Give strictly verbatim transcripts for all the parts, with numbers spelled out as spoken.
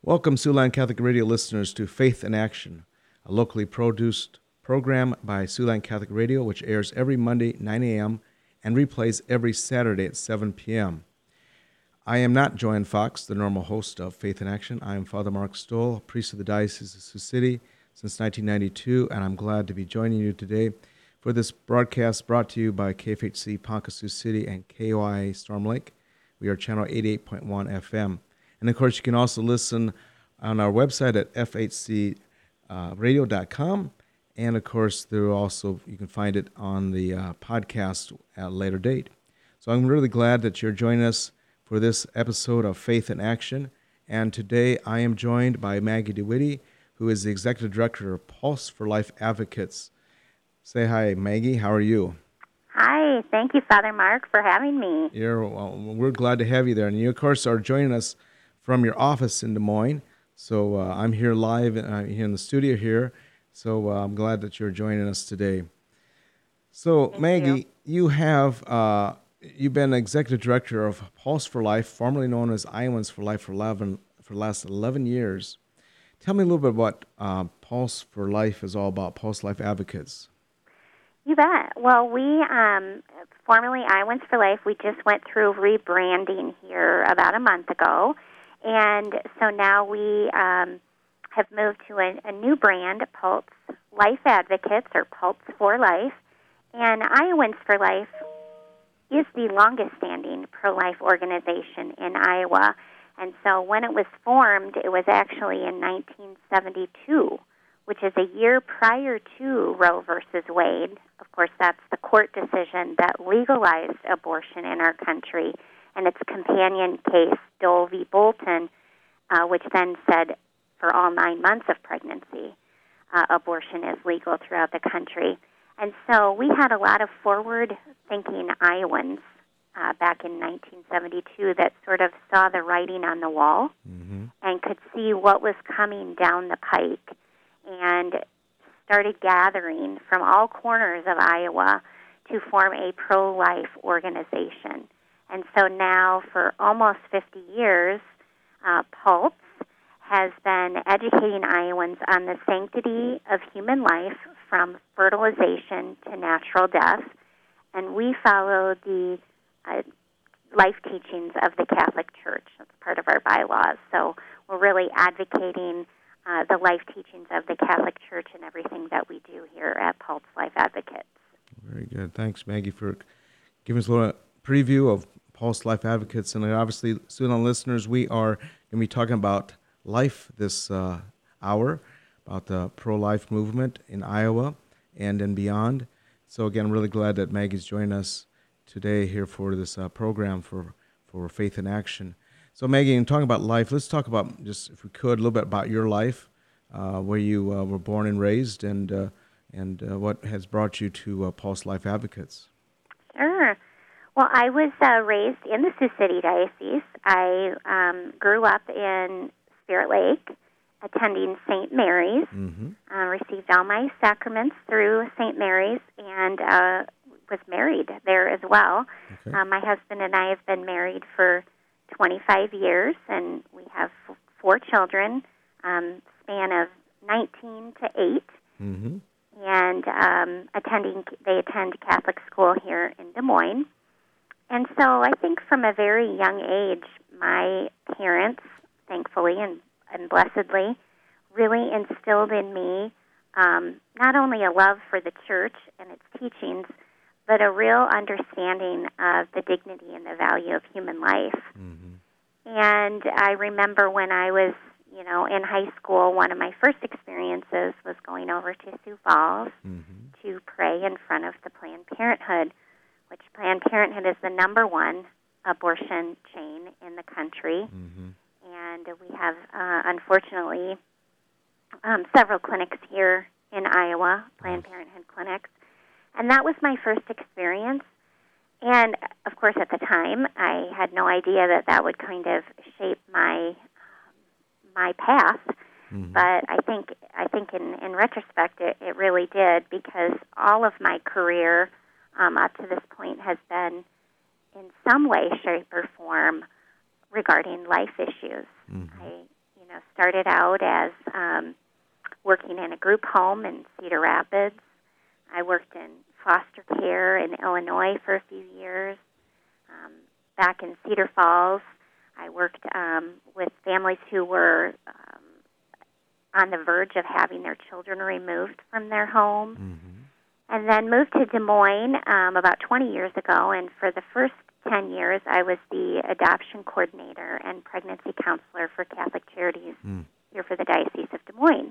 Welcome, Siouxland Catholic Radio listeners, to Faith in Action, a locally produced program by Siouxland Catholic Radio, which airs every Monday, nine a.m., and replays every Saturday at seven p.m. I am not Joanne Fox, the normal host of Faith in Action. I am Father Mark Stoll, priest of the Diocese of Sioux City since nineteen ninety-two, and I'm glad to be joining you today for this broadcast brought to you by K F H C Ponca Sioux City and K O I A Storm Lake. We are channel eighty-eight point one F M. And, of course, you can also listen on our website at f h c radio dot com. And, of course, there also you can find it on the uh, podcast at a later date. So I'm really glad that you're joining us for this episode of Faith in Action. And today I am joined by Maggie DeWitty, who is the Executive Director of Pulse for Life Advocates. Say hi, Maggie. How are you? Hi. Thank you, Father Mark, for having me. You're, well, we're glad to have you there. And you, of course, are joining us from your office in Des Moines. So uh, I'm here live uh, here in the studio here. So uh, I'm glad that you're joining us today. So Thank Maggie, you, you have uh, you've been executive director of Pulse for Life, formerly known as Iowans for Life for eleven for the last eleven years. Tell me a little bit what uh, Pulse for Life is all about. Pulse Life Advocates. You bet. Well, we um, formerly Iowans for Life. We just went through rebranding here about a month ago. And so now we um, have moved to a, a new brand, Pulse Life Advocates, or Pulse for Life. And Iowans for Life is the longest-standing pro-life organization in Iowa. And so when it was formed, it was actually in nineteen seventy-two, which is a year prior to Roe versus Wade. Of course, that's the court decision that legalized abortion in our country, and its companion case, Dole v. Bolton, uh, which then said for all nine months of pregnancy, uh, abortion is legal throughout the country. And so we had a lot of forward-thinking Iowans uh, back in nineteen seventy-two that sort of saw the writing on the wall mm-hmm. and could see what was coming down the pike and started gathering from all corners of Iowa to form a pro-life organization. And so now, for almost fifty years, uh, Pulse has been educating Iowans on the sanctity of human life from fertilization to natural death. And we follow the uh, life teachings of the Catholic Church. That's part of our bylaws. So we're really advocating uh, the life teachings of the Catholic Church in everything that we do here at Pulse Life Advocates. Very good. Thanks, Maggie, for giving us a little preview of Pulse Life Advocates. And obviously, student listeners, we are going to be talking about life this uh, hour, about the pro-life movement in Iowa and and beyond. So again, I'm really glad that Maggie's joined us today here for this uh, program for, for Faith in Action. So Maggie, in talking about life, let's talk about, just if we could, a little bit about your life, uh, where you uh, were born and raised, and, uh, and uh, what has brought you to uh, Pulse Life Advocates. Sure. Well, I was uh, raised in the Sioux City Diocese. I um, grew up in Spirit Lake, attending Saint Mary's, mm-hmm. uh, received all my sacraments through Saint Mary's, and uh, was married there as well. Okay. Uh, my husband and I have been married for twenty-five years, and we have f- four children, um, span of nineteen to eight, mm-hmm. and um, attending. They attend Catholic school here in Des Moines. And so I think from a very young age, my parents, thankfully and, and blessedly, really instilled in me um, not only a love for the Church and its teachings, but a real understanding of the dignity and the value of human life. Mm-hmm. And I remember when I was, you know, in high school, one of my first experiences was going over to Sioux Falls mm-hmm. to pray in front of the Planned Parenthood, which Planned Parenthood is the number one abortion chain in the country. Mm-hmm. And we have, uh, unfortunately, um, several clinics here in Iowa, Planned yes. Parenthood clinics. And that was my first experience. And, of course, at the time, I had no idea that that would kind of shape my my path. Mm-hmm. But I think I think in, in retrospect, it, it really did, because all of my career um, up to this point has been in some way, shape, or form regarding life issues. Mm-hmm. I, you know, started out as um, working in a group home in Cedar Rapids. I worked in foster care in Illinois for a few years. Um, back in Cedar Falls, I worked um, with families who were um, on the verge of having their children removed from their home. Mm-hmm. And then moved to Des Moines um, about twenty years ago, and for the first ten years, I was the adoption coordinator and pregnancy counselor for Catholic Charities mm. here for the Diocese of Des Moines.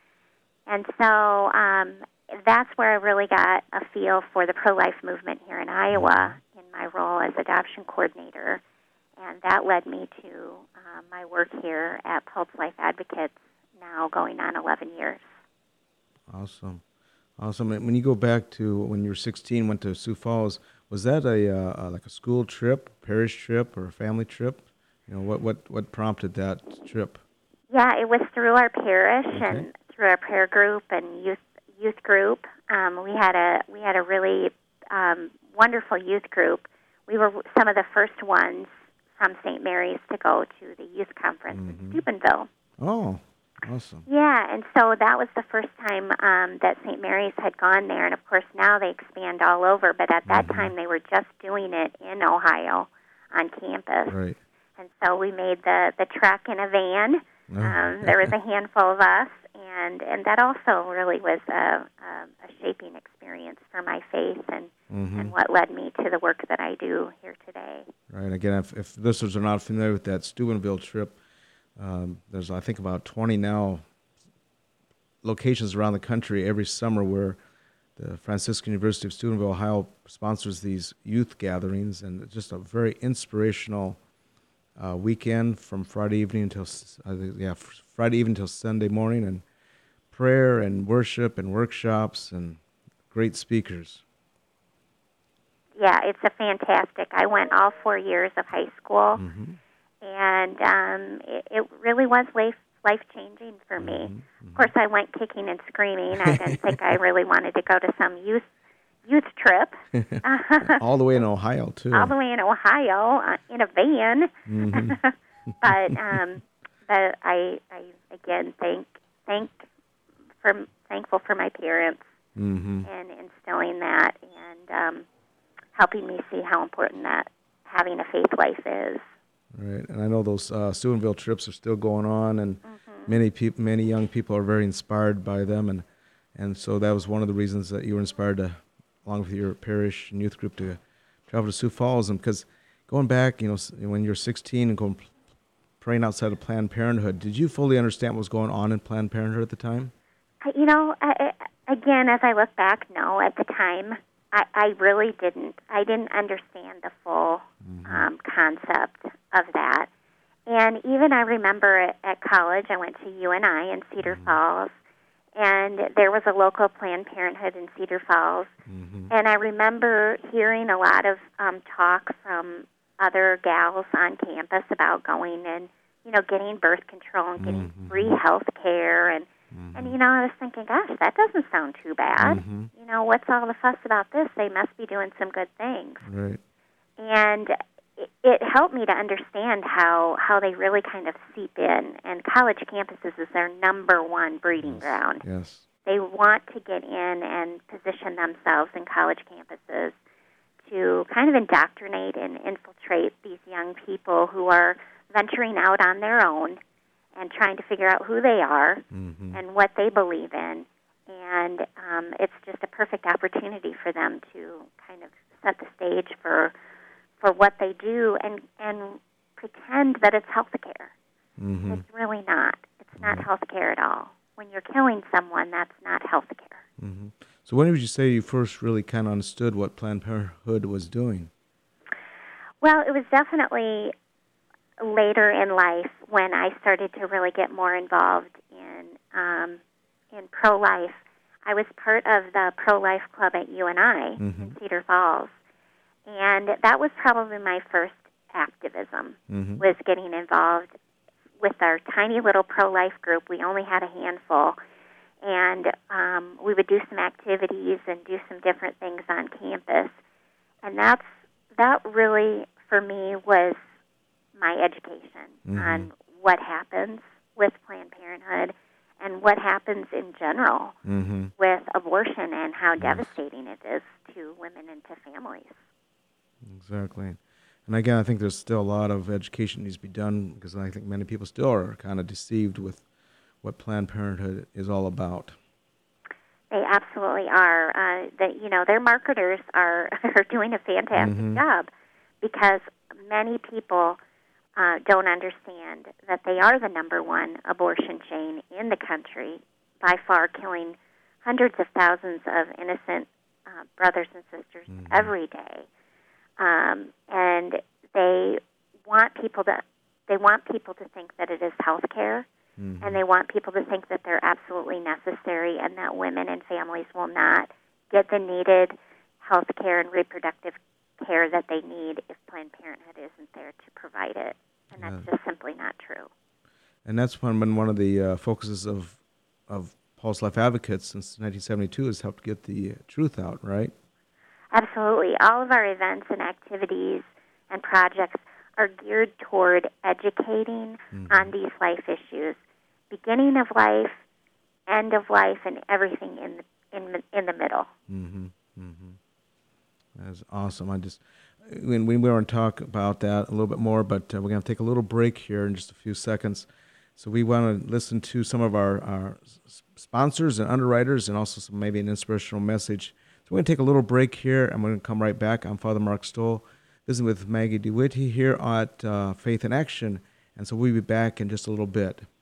And so um, that's where I really got a feel for the pro-life movement here in Iowa in my role as adoption coordinator. And that led me to um, my work here at Pulse Life Advocates, now going on eleven years. Awesome. Awesome. And when you go back to when you were sixteen, went to Sioux Falls, was that a uh, like a school trip, parish trip, or a family trip? You know, what what, what prompted that trip? Yeah, it was through our parish Okay. and through our prayer group and youth youth group. Um, we had a we had a really um, wonderful youth group. We were some of the first ones from Saint Mary's to go to the youth conference Mm-hmm. in Steubenville. Oh, awesome. Yeah, and so that was the first time um, that Saint Mary's had gone there. And, of course, now they expand all over. But at that Mhm. time, they were just doing it in Ohio on campus. Right. And so we made the, the trek in a van. Oh. Um, there was a handful of us. And, and that also really was a, a, a shaping experience for my faith and, Mhm. and what led me to the work that I do here today. Right. Again, if, if listeners are not familiar with that Steubenville trip, um, there's, I think, about twenty now locations around the country every summer where the Franciscan University of Steubenville, Ohio, sponsors these youth gatherings, and it's just a very inspirational uh, weekend from Friday evening until uh, yeah Friday evening until Sunday morning, and prayer and worship and workshops and great speakers. Yeah, it's a fantastic. I went all four years of high school. Mm-hmm. And um, it, it really was life life changing for me. Mm-hmm. Of course, I went kicking and screaming. I didn't think I really wanted to go to some youth youth trip. All the way in Ohio too. All the way in Ohio uh, in a van. Mm-hmm. but um, but I I again thank thank for thankful for my parents Mm-hmm. and instilling that and um, helping me see how important that having a faith life is. Right, and I know those uh, Steubenville trips are still going on, and Mm-hmm. many people, many young people are very inspired by them, and and so that was one of the reasons that you were inspired to, along with your parish and youth group, to travel to Sioux Falls. And because going back, you know, s- when you're sixteen and going praying outside of Planned Parenthood, did you fully understand what was going on in Planned Parenthood at the time? I- You know, I, I, again, as I look back, no, at the time, I, I really didn't. I didn't understand the full um, concept of that. And even I remember at, at college, I went to U N I in Cedar Falls, and there was a local Planned Parenthood in Cedar Falls. Mm-hmm. And I remember hearing a lot of um, talk from other gals on campus about going and, you know, getting birth control and getting Mhm. free health care. And, Mm-hmm. and, you know, I was thinking, gosh, that doesn't sound too bad. Mhm. You know, what's all the fuss about this? They must be doing some good things. Right. And it, it helped me to understand how, how they really kind of seep in. And college campuses is their number one breeding Yes. ground. Yes. They want to get in and position themselves in college campuses to kind of indoctrinate and infiltrate these young people who are venturing out on their own and trying to figure out who they are Mm-hmm. and what they believe in. And um, it's just a perfect opportunity for them to kind of set the stage for for what they do and, and pretend that it's health care. Mm-hmm. It's really not. It's not Right. health care at all. When you're killing someone, that's not health care. Mm-hmm. So when would you say you first really kind of understood what Planned Parenthood was doing? Well, it was definitely later in life when I started to really get more involved in um, in pro-life. I was part of the pro-life club at U N I Mhm. in Cedar Falls, and that was probably my first activism, Mm-hmm. was getting involved with our tiny little pro-life group. We only had a handful, and um, we would do some activities and do some different things on campus, and that's that really, for me, was my education Mhm. on what happens with Planned Parenthood and what happens in general Mm-hmm. with abortion and how Yes. devastating it is to women and to families. Exactly. And again, I think there's still a lot of education needs to be done because I think many people still are kind of deceived with what Planned Parenthood is all about. They absolutely are. Uh, that you know, their marketers are are doing a fantastic Mhm. job because many people uh, don't understand that they are the number one abortion chain in the country, by far, killing hundreds of thousands of innocent uh, brothers and sisters Mhm. every day. Um, and they want people to they want people to think that it is health care. Mhm. And they want people to think that they're absolutely necessary and that women and families will not get the needed health care and reproductive care that they need if Planned Parenthood isn't there to provide it. And that's Yeah. just simply not true. And that's one, been one of the uh, focuses of of Pulse Life Advocates since nineteen seventy-two has helped get the uh, truth out, right? Absolutely. All of our events and activities and projects are geared toward educating Mhm. on these life issues, beginning of life, end of life, and everything in the, in, the- in the middle. Mm-hmm. Mm-hmm. That's awesome. I just when we want to talk about that a little bit more, but uh, we're going to take a little break here in just a few seconds. So we want to listen to some of our, our s- sponsors and underwriters, and also some maybe an inspirational message. So we're going to take a little break here. I'm going to come right back. I'm Father Mark Stoll, visiting with Maggie DeWitty here at uh, Faith in Action, and so we'll be back in just a little bit.